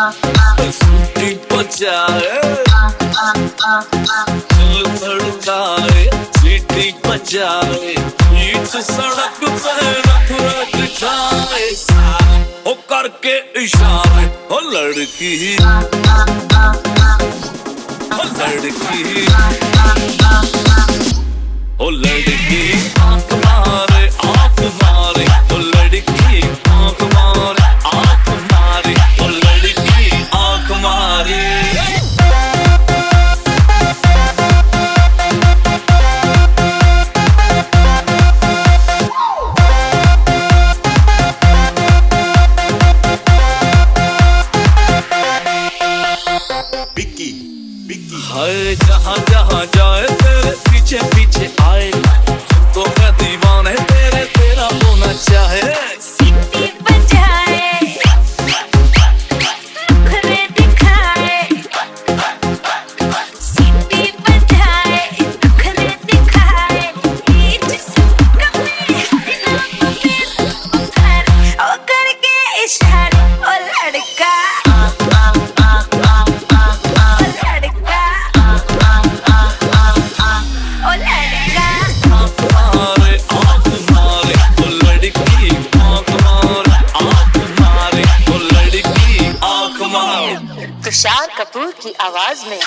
सीटी बजाए दिल धड़काए, सीटी बजाए बीच सड़क पे नफरत दिखाए, ओ करके इशारे ओ लड़की ओ लड़की ओ लड़की आँख मारे ओ लड़की आँख मारे ओ लड़की आँख मारे। हाय जहाँ जहाँ जाए तेरे पीछे पीछे आए, तो मैं दीवाना है तेरे, तेरा होना चाहे। सीटी बजाए नखरे दिखाए, सीटी बजाए नखरे दिखाए, बीच सड़क पे ओ करके इशारे ओ लड़का तुषार कपूर की आवाज में।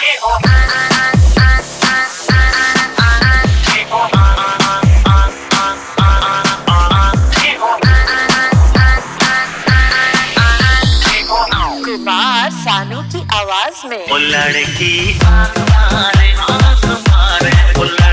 कुमार सानू की आवाज में। ओ लड़की आँख मारे, ओ लड़की